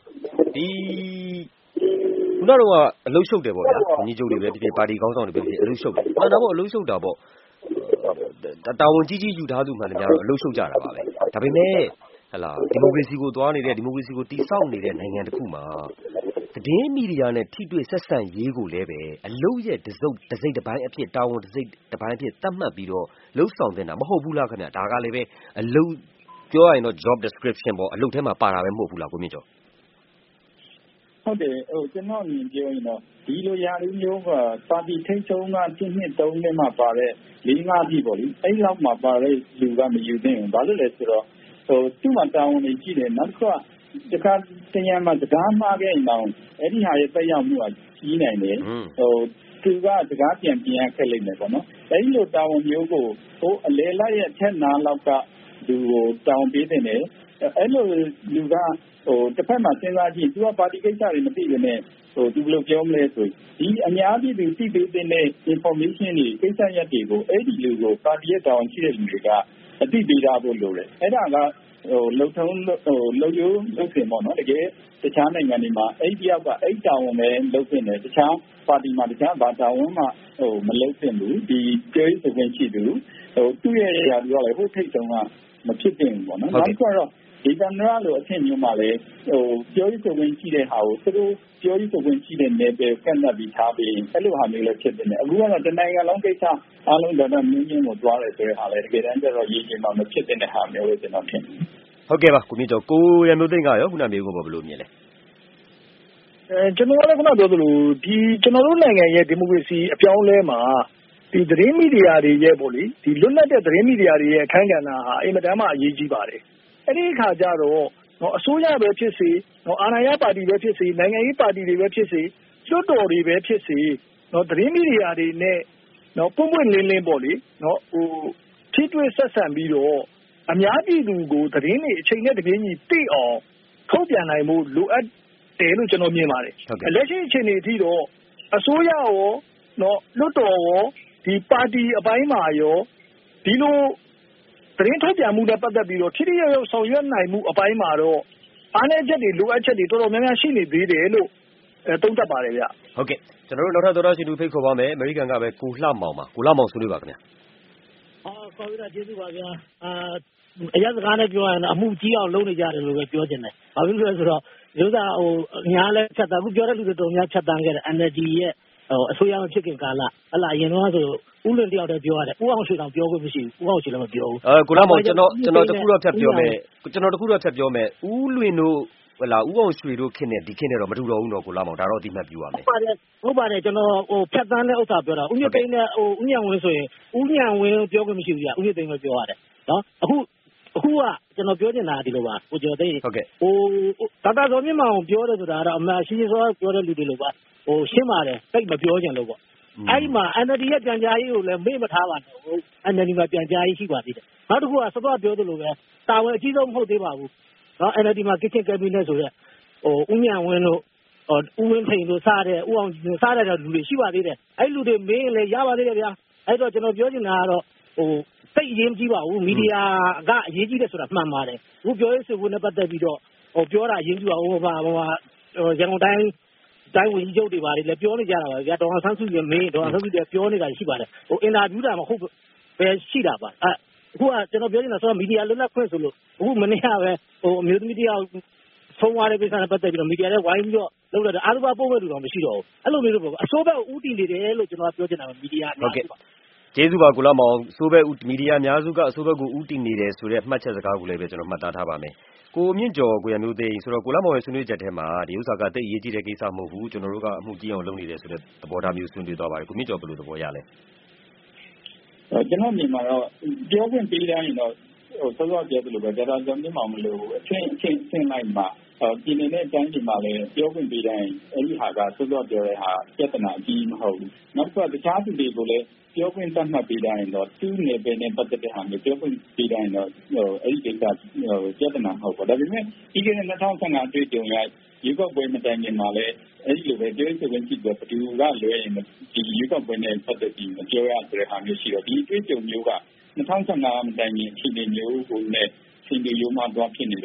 ဒီခုနကတော့အလုရှုပ်တယ်ပေါ့ဗျာဝန်ကြီးချုပ်တွေပဲဖြစ်ဖြစ်ပါတီခေါင်းဆောင်တွေပဲဖြစ်ဖြစ်အလုရှုပ်တယ်မှန်တာပေါ့အလုရှုပ်တာပေါ့တာဝန်ကြီးကြီးယူထားသူမှန်တယ်များတော့အလုရှုပ်ကြတာပါပဲဒါပေမဲ့ဟလာဒီမိုကရေစီကိုသွားနေတဲ့ဒီမိုကရေစီကိုတည်ဆောက်နေတဲ့နိုင်ငံတစ်ခုမှာသတင်းမီဒီယာနဲ့ထိတွေ့ဆက်ဆံရေးကိုလည်းပဲအလုပ်ရဲ့တစ်စုံတစ်စိတ်တစ်ပိုင်းအဖြစ်တာဝန်တစ်စိတ်တစ်ပိုင်းအဖြစ်သတ်မှတ်ပြီးတော့လှုပ်ဆောင်နေတာမဟုတ်ဘူးလားခင်ဗျဒါကလည်းပဲအလုပ်ပြောရရင်တော့ job description ပေါ့အလုပ်ထဲမှာပါတာပဲမဟုတ်ဘူးလားကိုမြင့်ကျော်ဟုတ်တယ်ဟိုကျွန်တော်မြင်ပြောရင်တော့ဒီလိုຢာလူမျိုးကပါတီထိတ်ဆုံးကတစ်နှစ်သုံးနှစ်မှပါတဲ့လေးငါးပြည်ပေါ့လေအဲ့လောက်မှပါတဲ့လူကမယူသင့်ဘူးဘာလို့လဲဆိုတော့ဟိုသူ့မှာတာဝန်တွေကြီးတယ်နောက်တစ်ခါတခါတရံမှာစကားမှားခဲ့ရင်တော့အဲ့ဒီဟာရဲ့တက်ရောက်မှုကကြီးနိုင်တယ်ဟိုသူကစကားပြန်ပြန်ခက်လိမ့်မယ်ပေါ့နော်အဲ့ဒီလိုတာဝန်မျိုးကိုဟိုအလေလိုက်ရဲ့ထက်နာလောက်ကသူကိုတာဝန်ပေးတဲ့နဲ့အဲ့လိုလူကဟိုတစ်ဖက်မှာစဉ်းစားကြည့်သူကပါတီကိစ္စတွေမသိဘဲနဲ့ဟိုသူဘယ်လိုပြောမလဲဆိုဒီအများပြည်သူသိပေးတဲ့ information တွေကိစ္စရပ်တွေကိုအဲ့ဒီလူကိုပါတီရဲ့တာဝန်ရှိတဲ့လူတွေကအသိပေးထားဖို့လိုတယ်အဲ့ဒါကဟိုလုံထုံးဟိုလုံယိုးလုံစင်ပေါ့နော်တကယ်တခြားနိုင်ငံတွေမှာအဲ့ဒီယောက်ကအဲ့တာဝန်ပဲလုပ်နေတယ်တခြားပါတီမှာတခြားဘာတာဝန်မှဟိုမလုပ်သင့်ဘူးဒီကျေးဇူးဝင်ရှိသူဟိုသူ့ရဲ့ຢာလူကလည်းဟိုထိတ်ဆုံးကမဖြစ်သင့်ဘူးပေါ့နော်နောက်တစ်ခုကတော့ဒီကံရလိုအထင်မျိုးမှာလည်းဟိုပြောရေးဆိုခွင့်ရှိတဲ့ဟာကိုသူတို့ပြောရေးဆိုခွင့်ရှိတဲ့နယ်ပယ်ကန့်သတ်ပြီးထားပြီးအဲ့လိုဟာမျိုးလည်းဖြစ်နေတယ်အခုကတော့တနိုင်ငံလုံးကိစ္စအားလုံးတော့မြင်းမြင်းကိုသွားတယ်ဆိုတဲ့ဟာလည်းတကယ်တမ်းကျတော့ရည်ကြည်မှမဖြစ်တဲ့ဟာမျိုးလို့ကျွန်တော်ထင်တယ်ဟုတ်ကဲ့ပါကိုမြင့်ကျော်ကိုရမျိုးသိန်းကရောခုနမျိုးကိုဘယ်လိုမြင်လဲအဲကျွန်တော်လည်းခုနပြောသလိုဒီကျွန်တော်တို့နိုင်ငံရဲ့ဒီမိုကရေစီအပြောင်းလဲမှာဒီသတင်းမီဒီယာတွေရဲ့ပေါ့လေဒီလွတ်လပ်တဲ့သတင်းမီဒီယာတွေရဲ့အခန်းကဏ္ဍဟာအင်မတန်မှအရေးကြီးပါတယ်အဲ့ဒီအခါကျတော့နော်အစိုးရပဲဖြစ်စေနော်အာဏာရပါတီပဲဖြစ်စေနိုင်ငံရေးပါတီတွေပဲဖြစ်စေကျွတ်တော်တွေပဲဖြစ်စေနော်သတင်းမီဒီယာတွေနဲ့နော်ပုံပွင့်လင်းလင်းပေါ့လေနော်ဟိုထိတွေ့ဆက်ဆံပြီးတော့အများပြည်သူကိုသတင်းတွေအချိန်နဲ့တပြေးညီသိအောင်ထုတ်ပြန်နိုင်မှုလိုအပ်တယ်လို့ကျွန်တော်မြင်ပါတယ်လက်ရှိအချိန်တွေအထိတော့အစိုးရရောနော်လွတ်တော်ရောဒီပါတီအပိုင်းမှာရောဒီလိုသတင်းထုတ်ပြန်မှုနဲ့ပတ်သက်ပြီးတော့ထိထိရောက်ရောက်ဆောင်ရွက်နိုင်မှုအပိုင်းမှာတော့အားနည်းချက်တွေလိုအပ်ချက်တွေတော်တော်များများရှိနေသေးတယ်လို့အဲသုံးသပ်ပါတယ်ဗျဟုတ်ကဲ့ကျွန်တော်တို့နောက်ထပ်သောတာရှင်သူဖိတ်ခေါ်ပါမယ်အမေရိကန်ကပဲကိုလှမောင်ပါကိုလှမောင်ဆွေးနွေးပါခင်ဗျာအော်ခေါ်ပြီးတော့ကျေးဇူးပါဗျာအာအရက်စကားနဲ့ပြောရင်အမှုကြီးအောင်လုပ်နေကြတယ်လို့ပဲပြောချင်တယ်ဘာဖြစ်လို့လဲဆိုတော့ဒီဥစ္စာဟိုညားလဲဖြတ်တန်းအခုပြောတဲ့လူတွေတော်များဖြတ်တန်းခဲ့တယ် N L D ရဲ့ဟိုအစိုးရမဖြစ်ခင်ကာလဟလာအရင်တော့ဆိုဦးလွင်တယောက်တည်းပြောရတယ်ဦးအောင်ရွှေတောင်ပြောခွင့်မရှိဘူးဦးအောင်ရွှေလည်းမပြောဘူးအဲကိုလာမောင်ကျွန်တော်ကျွန်တော်တခုတော့ဖြတ်ပြောမယ်ကျွန်တော်တခုတော့ဖြတ်ပြောမယ်ဦးလွင်တို့ဟလာဦးအောင်ရွှေတို့ခင်နဲ့ဒီခင်နဲ့တော့မတူတော့ဘူးတော့ကိုလာမောင်ဒါတော့အတိမတ်ပြပါမယ်ဟုတ်ပါတယ်ဟုတ်ပါတယ်ကျွန်တော်ဟိုဖြတ်တန်းတဲ့ဥစ္စာပြောတာဦးမြင့်သိန်းနဲ့ဟိုဦးညံဝင်းဆိုရင်ဦးညံဝင်းပြောခွင့်မရှိဘူးကြာဦးမြင့်သိန်းပဲပြောရတယ်နော်အခုအခုကကျွန်တော်ပြောနေတာဒီလိုပါကိုကျော်သိန်းဟုတ်ကဲ့ဟိုဒေါက်တာဇော်မြင့်မောင်ပြောတယ်ဆိုတာကတော့အမှန်ရှင်းရှင်းစောပြောတဲ့လူတွေလိုပါဟိုရှင်းပါတယ်တိတ်မပြောကြလို့ပေါ့အဲ့ဒီမှာ N L D ရဲ့ကြံကြားရေးကိုလည်းမေ့မထားပါနဲ့ဟုတ် N L D မှာကြံကြားရေးရှိပါသေးတယ်နောက်တစ်ခုကစတော့ပြောသလိုပဲတာဝန်အကြီးဆုံးမဟုတ်သေးပါဘူးနော် N L D မှာ Kitchen Cabinet ဆိုတဲ့ဟိုဦးညံဝင်းတို့ဟိုဦးဝင်းထိန်တို့စားတဲ့ဦးအောင်စားတဲ့လူတွေရှိပါသေးတယ်အဲ့လူတွေမေးရင်လည်းရပါသေးတယ်ဗျာအဲ့တော့ကျွန်တော်ပြောချင်တာကတော့ဟိုစိတ်အရေးမကြီးပါဘူးမီဒီယာကအရေးကြီးတယ်ဆိုတာမှန်ပါတယ်အခုပြောရေးဆိုဖို့နဲ့ပတ်သက်ပြီးတော့ဟိုပြောတာအရေးကြီးပါဟိုဘာဟိုရန်ကုန်တိုင်းတိုင်းဝန်ကြီးချုပ်တွေပါတယ်လည်းပြောနေကြတာပါဗျာဒေါ်ဆန်းစုကြည်မင်းဒေါ်ဆန်းစုကြည်ပြောနေတာရှိပါတယ်ဟိုအင်တာဗျူးတာမဟုတ်ပဲရှိတာပါအဲအခုကကျွန်တော်ပြောနေတာဆိုတော့မီဒီယာလွတ်လပ်ခွင့်ဆိုလို့အခုမနေ့ကပဲဟိုအမျိုးသမီးတယောက်ဆုံးသွားတဲ့ကိစ္စနဲ့ပတ်သက်ပြီးတော့မီဒီယာတွေဝိုင်းပြီးတော့လုပ်လာတယ်အားလုံးပါပို့မဲ့လူတော့မရှိတော့ဘူးအဲ့လိုမျိုးလို့ပေါ့အစိုးရကဦးတည်နေတယ်လို့ကျွန်တော်ပြောချင်တာမီဒီယာဟုတ်ကဲ့ကျေးဇူးပါကိုလာမောင်အစိုးရမီဒီယာအများစုကအစိုးရကိုဦးတည်နေတယ်ဆိုတဲ့မှတ်ချက်စကားကိုလည်းပဲကျွန်တော်မှတ်သားထားပါမယ်ကိုမြင့်ကျော်ကိုရမျိုးသိန်းဆိုတော့ကိုလာမောင်ရဲ့ဆွေးနွေးချက်ထဲမှာဒီဥစ္စာကတိတ်အရေးကြီးတဲ့ကိစ္စမဟုတ်ဘူးကျွန်တော်တို့ကအမှုကြီးအောင်လုပ်နေတယ်ဆိုတဲ့သဘောထားမျိုးဆွေးနွေးသွားပါတယ်ကိုမြင့်ကျော်ဘယ်လိုသဘောရလဲကျွန်တော်မြင်မှာတော့ပြောခွင့်ပေးတိုင်းတော့ဟိုစောစောပြောသလိုပဲဒါတော့ကျွန်တော်မြင်မှာမလို့အချင်းအချင်းဆင်းလိုက်မှာဒီနေ့နဲ့တိုင်းဒီမှာလည်းပြောခွင့်ပေးတိုင်းအဲ့ဒီဟာကစောစောပြောတဲ့ဟာပြဿနာကြီးမဟုတ်ဘူးနောက်တစ်ခါတခြားသူတွေကိုလည်းပြောခွင့်တတ်မှတ်ပေးတိုင်းတော့သူ့နယ်ပယ်နဲ့ပတ်သက်တဲ့ဟာမျိုးပြောခွင့်ပေးတိုင်းတော့ဟိုအဲ့ဒီကိစ္စဟိုပြဿနာမဟုတ်ဘူးဒါပေမဲ့ဒီကနေ့၂၀၁၅တွေ့ကြုံရရေကောက်ပွဲမတိုင်ခင်မှာလည်းအဲ့ဒီလိုပဲပြောဆိုဝင်ကြည့်တော့ဘယ်သူကလွဲရင်ဒီရေကောက်ပွဲနဲ့ပတ်သက်ပြီးမပြောရဆိုတဲ့ဟာမျိုးရှိတော့ဒီတွေ့ကြုံမျိုးက၂၀၁၅မတိုင်ခင်အခြေအနေမျိုးကိုနဲ့ရှင်ဒီရိုးမှသွားဖြစ်နေတော့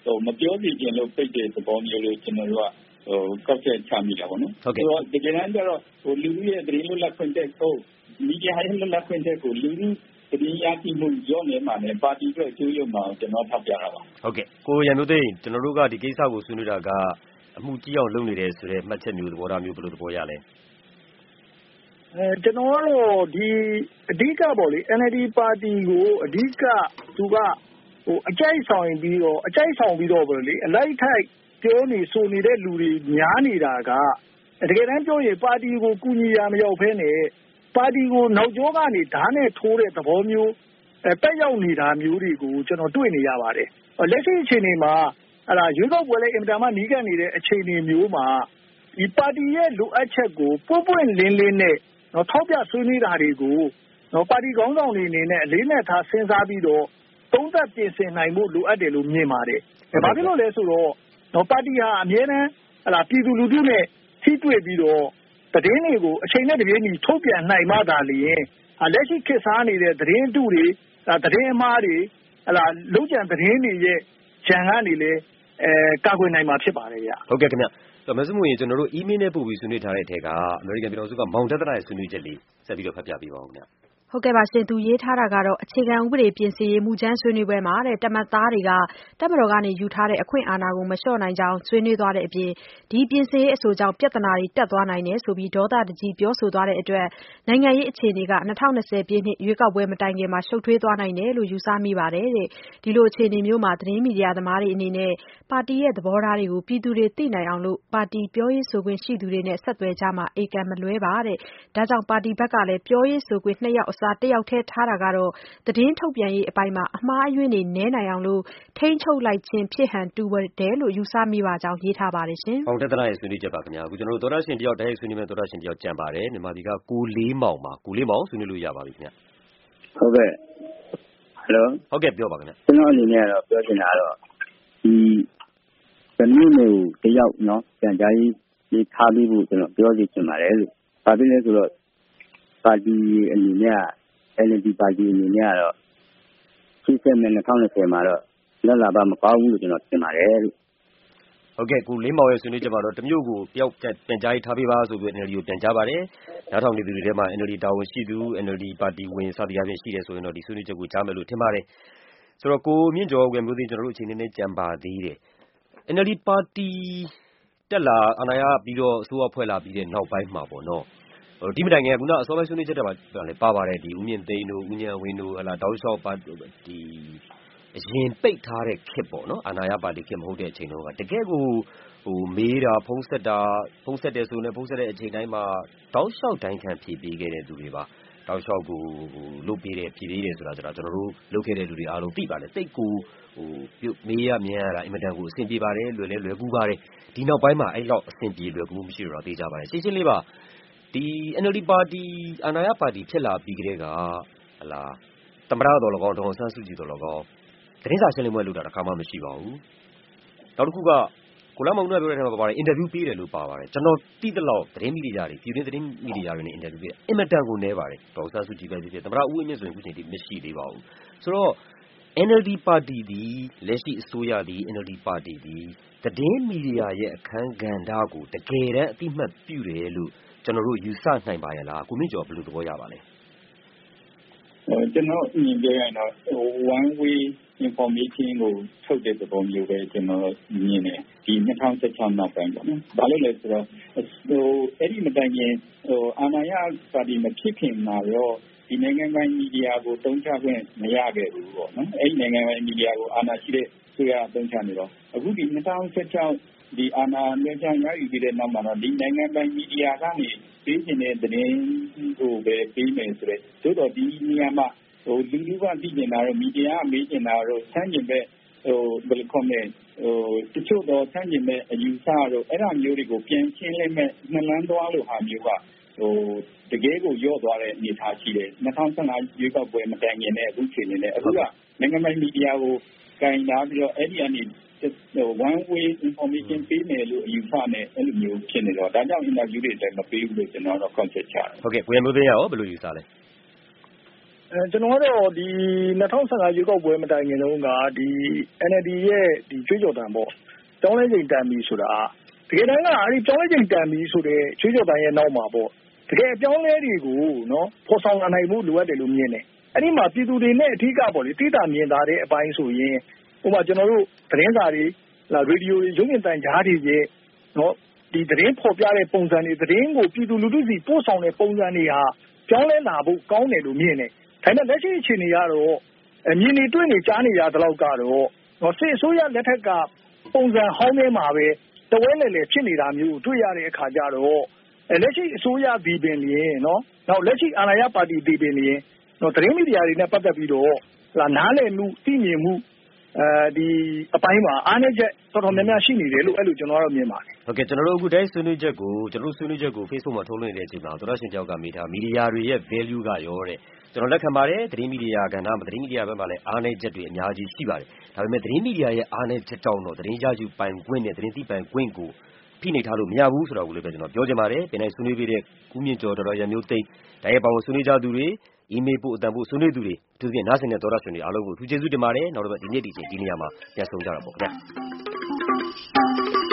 ဟိုမပြောစီခြင်းလို့ပိတ်တဲ့သဘောမျိုးလို့ကျွန်တော်တို့ကဟိုကောက်ချက်ချမိတာပေါ့နော်ဆိုတော့တကယ်တမ်းကျတော့ဟိုလူလူရဲ့သတင်းလွတ်လပ်ခွင့်တဲ့ကိုမီဒီယာရဲ့လွတ်လပ်ခွင့်တဲ့ကိုလူလူသတင်းရရှိမှုရောနေမှာနဲ့ပါတီအတွက်အကျိုးရုံမှာကျွန်တော်ထောက်ပြတာပါဟုတ်ကဲ့ကိုရံမျိုးသိန်းကျွန်တော်တို့ကဒီကိစ္စကိုဆွေးနွေးတာကအမှုကြီးအောင်လုပ်နေတယ်ဆိုတဲ့မှတ်ချက်မျိုးသဘောထားမျိုးဘယ်လိုသဘောရလဲအဲကျွန်တော်ကတော့ဒီအဓိကပေါ့လေ N L D ပါတီကိုအဓိကသူကဟိုအကြိုက်ဆောင်ပြီးတော့အကြိုက်ဆောင်ပြီးတော့ပေါ့လေအလိုက်ထိုက်ပြောနေဆိုနေတဲ့လူတွေများနေတာကတကယ်တမ်းပြောရင်ပါတီကိုကူညီရမရောက်ဖဲနဲ့ပါတီကိုနောက်ကျောကနေဓာတ်နဲ့ထိုးတဲ့သဘောမျိုးအဲတက်ရောက်နေတာမျိုးတွေကိုကျွန်တော်တွေ့နေရပါတယ်လက်ရှိအခြေအနေမှာအဲ့ဒါရွေးကောက်ပွဲလေးအင်တာမနီးကပ်နေတဲ့အခြေအနေမျိုးမှာဒီပါတီရဲ့လိုအပ်ချက်ကိုပွပွင့်လင်းလင်းနဲ့နော်ထောက်ပြဆွေးနွေးတာတွေကိုနော်ပါတီခေါင်းဆောင်တွေအနေနဲ့အလေးနဲ့ထားစဉ်းစားပြီးတော့သုံးသပ်ပြင်ဆင်နိုင်ဖို့လိုအပ်တယ်လို့မြင်ပါတယ်။ဘာဖြစ်လို့လဲဆိုတော့နော်ပါတီဟာအများနဲ့ဟလာပြည်သူလူထုနဲ့ထိတွေ့ပြီးတော့သတင်းတွေကိုအချိန်နဲ့တပြေးညီထုတ်ပြန်နိုင်မှသာလျှင်လက်ရှိခေတ်စားနေတဲ့သတင်းအတုတွေသတင်းအမှားတွေဟလာလုံခြံသတင်းတွေရဲ့ဂျန်ကနေလေအဲကာကွယ်နိုင်မှာဖြစ်ပါတယ်ဗျဟုတ်ကဲ့ခင်ဗျဆိုတော့မဆုမွေကျွန်တော်တို့ email နဲ့ပို့ပြီးဆွေးနွေးထားတဲ့အထက်ကအမေရိကန်ပြည်ထောင်စုကမောင်တသနာရဲ့ဆွေးနွေးချက်လေးဆက်ပြီးတော့ဖတ်ပြပေးပါဦးခင်ဗျဟုတ်ကဲ့ပါရှင်သူရေးထားတာကတော့အခြေခံဥပဒေပြင်ဆင်ရေးမူကြမ်းဆွေးနွေးပွဲမှာတဲ့တမတ်သားတွေကတပ်မတော်ကနေယူထားတဲ့အခွင့်အာဏာကိုမလျှော့နိုင်ကြောင်းဆွေးနွေးသွားတဲ့အပြင်ဒီပြင်ဆင်ရေးအဆိုကြောင့်ပြဿနာတွေတက်သွားနိုင်တယ်ဆိုပြီးဒေါသတကြီးပြောဆိုသွားတဲ့အတွက်နိုင်ငံရေးအခြေအနေက၂၀၂၀ပြည့်နှစ်ရွေးကောက်ပွဲမတိုင်ခင်မှာရှုပ်ထွေးသွားနိုင်တယ်လို့ယူဆမိပါတယ်တဲ့ဒီလိုအခြေအနေမျိုးမှာသတင်းမီဒီယာသမားတွေအနေနဲ့ပါတီရဲ့သဘောထားတွေကိုပြည်သူတွေသိနိုင်အောင်လို့ပါတီပြောရေးဆိုခွင့်ရှိသူတွေနဲ့ဆက်သွယ်ကြမှာအေကံမလွဲပါတဲ့ဒါကြောင့်ပါတီဘက်ကလည်းပြောရေးဆိုခွင့်နှစ်ယောက်အစားတစ်ယောက်ထဲထားတာကတော့သတင်းထုတ်ပြန်ရေးအပိုင်းမှာအမှားအယွင်းတွေနည်းနိုင်အောင်လို့ထိန်းချုပ်လိုက်ခြင်းဖြစ်ဟန်တူတယ်လို့ယူဆမိပါကြောင်းရေးထားပါတယ်ရှင်။ဟောင်တက်တနာရဲ့ဆွေးနွေးချက်ပါခင်ဗျာ။အခုကျွန်တော်တို့သောတာရှင်တယောက်တိုက်ရိုက်ဆွေးနွေးမဲ့သောတာရှင်တယောက်ကြံပါတယ်။မြန်မာပြည်ကကိုလေးမောင်ပါကိုလေးမောင်ဆွေးနွေးလို့ရပါပြီခင်ဗျ။ဟုတ်ကဲ့ဟယ်လိုဟုတ်ကဲ့ပြောပါခင်ဗျ။ကျွန်တော်အနေနဲ့ကတော့ပြောချင်တာကတော့ဒီဗမျိုးမျိုးတယောက်နော်ကြံကြားရေးဒီထားပြီးဖို့ကျွန်တော်ပြောစီချင်ပါတယ်လို့။ဘာဖြစ်လဲဆိုတော့ပါတီအနေနဲ့N L D ပါတီအနေနဲ့ကတော့ရှင်းဆက်မဲ့၂၀၂၀မှာတော့လက်လာပါမကောင်းဘူးလို့ကျွန်တော်ထင်ပါတယ်လို့ဟုတ်ကဲ့ကိုလေးမောင်ရဲ့ဆွေးနွေးချက်မှာတော့တမျိုးကိုတယောက်ပြန်ကြားရေးထားပေးပါဆိုပြီး N L D ကိုပြန်ကြားပါတယ်နားထောင်နေသူတွေထဲမှာ N L D တာဝန်ရှိသူ N L D ပါတီဝင်စသည်အပြင်ရှိတယ်ဆိုရင်တော့ဒီဆွေးနွေးချက်ကိုကြားမယ်လို့ထင်ပါတယ်ဆိုတော့ကိုမြင့်ကျော်ဝယ်မျိုးသိကျွန်တော်တို့အချိန်နဲ့ကြံပါသေးတယ် N L D ပါတီတက်လာအာဏာရပြီးတော့အစိုးရဖွဲ့လာပြီးတဲ့နောက်ပိုင်းမှာပေါ့နော်ဒီမတိုင်ငယ်ကအစောပိုင်းဆွေးနွေးချက်တွေမှာလည်းပါပါတယ်ဒီဦးမြင့်သိန်းတို့ဦးဉာဏ်ဝင်းတို့ဟလာတောက်လျှောက်ပါဒီအရင်ပိတ်ထားတဲ့ခေတ်ပေါ့နော်အာဏာရပါတီခေတ်မဟုတ်တဲ့အချိန်တုန်းကတကယ်ကိုဟိုမေးတာဖုံးဆက်တာဖုံးဆက်တယ်ဆိုရင်ဖုံးဆက်တဲ့အချိန်တိုင်းမှာတောက်လျှောက်တိုင်းခံဖြည့်ပေးခဲ့တဲ့သူတွေပါတောက်လျှောက်ကိုဟိုလုတ်ပေးတယ်ဖြည့်ပေးတယ်ဆိုတာကျွန်တော်တို့လုပ်ခဲ့တဲ့လူတွေအားလုံးသိပါတယ်စိတ်ကိုဟိုမေးရမြင်ရတာအင်မတန်ကိုအဆင်ပြေပါတယ်လွယ်လဲလွယ်ကူပါတယ်ဒီနောက်ပိုင်းမှာအဲ့လောက်အဆင်ပြေလွယ်ကူမရှိတော့သိကြပါတယ်ရှင်းရှင်းလေးပါဒီ N L D ပါတီအာဏာရပါတီဖြစ်လာပြီးကတည်းကဟလာသမ္မတတော်၎င်းဒေါ်အောင်ဆန်းစုကြည်တော်၎င်းသတင်းစာရှင်းလင်းပွဲလုပ်တာတစ်ခါမှမရှိပါဘူးနောက်တစ်ခုကကိုလာမောင်တို့ပြောတဲ့ထဲမှာပါတယ်အင်တာဗျူးပေးတယ်လို့ပါပါတယ်ကျွန်တော်သိသလောက်သတင်းမီဒီယာတွေပြည်တွင်းသတင်းမီဒီယာတွေနဲ့အင်တာဗျူးပေးအင်မတန်ကိုနည်းပါတယ်ဒေါ်အောင်ဆန်းစုကြည်ပဲဖြစ်ဖြစ်သမ္မတဦးဝင်းမြင့်ဆိုရင်အခုချိန်ထိမရှိသေးပါဘူးဆိုတော့ N L D ပါတီဒီလက်ရှိအစိုးရဒီ N L D ပါတီဒီသတင်းမီဒီယာရဲ့အခန်းကဏ္ဍကိုတကယ်တမ်းအတိမတ်ပြုတယ်လို့ကျွန်တော်တို့ယူဆနိုင်ပါရဲ့လားကိုမြင့်ကျော်ဘယ်လိုသဘောရပါလဲအဲကျွန်တော်အမြင်ပြောရရင်တော့ one way information ကိုထုတ်တဲ့သဘောမျိုးပဲကျွန်တော်မြင်တယ်ဒီ၂၀၁၆နောက်ပိုင်းပေါ့နော်ဘာလို့လဲဆိုတော့ဟိုအဲ့ဒီမတိုင်ခင်ဟိုအာဏာရပါတီမဖြစ်ခင်မှာတော့ဒီနိုင်ငံပိုင်မီဒီယာကိုတုံးချခွင့်မရခဲ့ဘူးပေါ့နော်အဲ့ဒီနိုင်ငံပိုင်မီဒီယာကိုအာဏာရှိတဲ့ဆိုရတုံးချနေတော့အခုဒီ၂၀၁၆ဒီအာဏာလွှဲပြောင်းရယူပြီးတဲ့နောက်မှာတော့ဒီနိုင်ငံပိုင်မီဒီယာကနေပေးနေတဲ့သတင်းကိုပဲပေးမယ်ဆိုတဲ့သို့တော်ဒီနေရာမှာဟိုလူလူကသိနေတာတော့မီဒီယာကမေးနေတာတော့ဆန်းကျင်ပဲဟိုဘယ်လိုခေါ်မလဲဟိုတချို့တော့ဆန်းကျင်မဲ့အယူဆတော့အဲ့ဒါမျိုးတွေကိုပြန်ရှင်းလိုက်မဲ့နှလန်းသွားလို့ဟာမျိုးကဟိုတကယ်ကိုရော့သွားတဲ့အနေအထားရှိတယ်၂၀၁၅ရွေးကောက်ပွဲမတိုင်ခင်နဲ့အခုချိန်နဲ့အခုကနိုင်ငံပိုင်မီဒီယာကိုကင်ထားပြီးတော့အဲ့ဒီအနေone way information ပေးမယ်လို့အယူဆနဲ့အဲ့လိုမျိုးဖြစ်နေတော့ဒါကြောင့် interview တွေလည်းမပေးဘူးလို့ကျွန်တော်တော့ concept ချတယ်ဟုတ်ကဲ့ကိုရမျိုးသိန်းရောဘယ်လိုယူဆလဲအကျွန်တော်ကတော့ဒီ၂၀၁၅ရွေးကောက်ပွဲမတိုင်ခင်တုန်းကဒီ အန်အယ်လ်ဒီ ရဲ့ဒီကြွေးကြော်သံပေါ့ပြောင်းလဲချိန်တန်ပြီဆိုတာတကယ်တမ်းကအဲဒီပြောင်းလဲချိန်တန်ပြီဆိုတဲ့ကြွေးကြော်သံရဲ့နောက်မှာပေါ့တကယ်အပြောင်းလဲတွေကိုနော်ဖော်ဆောင်လာနိုင်ဖို့လိုအပ်တယ်လို့မြင်တယ်အဲ့ဒီမှာပြည်သူတွေနဲ့အထူးကပေါ့လေတိတာမြင်သာတဲ့အပိုင်းဆိုရင်ဥပမာကျွန်တော်တို့သတင်းစာတွေလာရေဒီယိုတွေရုပ်မြင်သံကြားတွေရဲ့နော်ဒီသတင်းဖော်ပြတဲ့ပုံစံတွေသတင်းကိုပြည်သူလူထုစီပို့ဆောင်တဲ့ပုံစံတွေဟာပြောင်းလဲလာဖို့ကောင်းတယ်လို့မြင်တယ်ဒါနဲ့လက်ရှိအခြေအနေကတော့အမြင်တွေတွေ့နေကြားနေရတဲ့လောက်ကတော့နော်စစ်အစိုးရလက်ထက်ကပုံစံဟောင်းထဲမှာပဲတဝဲလေလေဖြစ်နေတာမျိုးတွေ့ရတဲ့အခါကျတော့လက်ရှိအစိုးရဒီပင်လျင်နော်နောက်လက်ရှိအာဏာရပါတီဒီပင်လျင်နော်သတင်းမီဒီယာတွေနဲ့ပတ်သက်ပြီးတော့လာနားလည်မှုသိမြင်မှုအဲဒီအပိုင်းမှာအားနည်းချက်တော်တော်များများရှိနေတယ်လို့အဲ့လိုကျွန်တော်ကတော့မြင်ပါတယ်ဟုတ်ကဲ့ကျွန်တော်တို့အခုတိုင်းဆွေးနွေးချက်ကိုကျွန်တော်တို့ဆွေးနွေးချက်ကို Facebook မှာထုတ်လွှင့်နေတဲ့အချိန်မှာသောရရှင်တယောက်ကမေးထားမီဒီယာတွေရဲ့ value ကရောတဲ့ကျွန်တော်လက်ခံပါတယ်သတင်းမီဒီယာကဏ္ဍမှာသတင်းမီဒီယာဘက်မှာလည်းအားနည်းချက်တွေအများကြီးရှိပါတယ်ဒါပေမဲ့သတင်းမီဒီယာရဲ့အားနည်းချက်ကြောင့်တော့သတင်းရယူပိုင်ခွင့်နဲ့သတင်းသိပိုင်ခွင့်ကိုဖိနှိပ်ထားလို့မရဘူးဆိုတာကိုလည်းပဲကျွန်တော်ပြောချင်ပါတယ်ပြန်တိုင်းဆွေးနွေးပေးတဲ့ကုမြင့်ကျော်တော်တော်ရမျိုးသိန်းဒါရဲ့ပေါင်းဆွေးနွေးကြသူတွေအီးမေးလ်ပို့အတန်ပို့ဆွေးနွေးသူတွေသူပြင်နားဆင်တဲ့သောရရှင်တွေအားလုံးကိုသူကျေးဇူးတင်ပါတယ်နောက်တော့ဒီနေ့ဒီချိန်ဒီနေရာမှာပြန်ဆုံကြတာပေါ့ခင်ဗျာ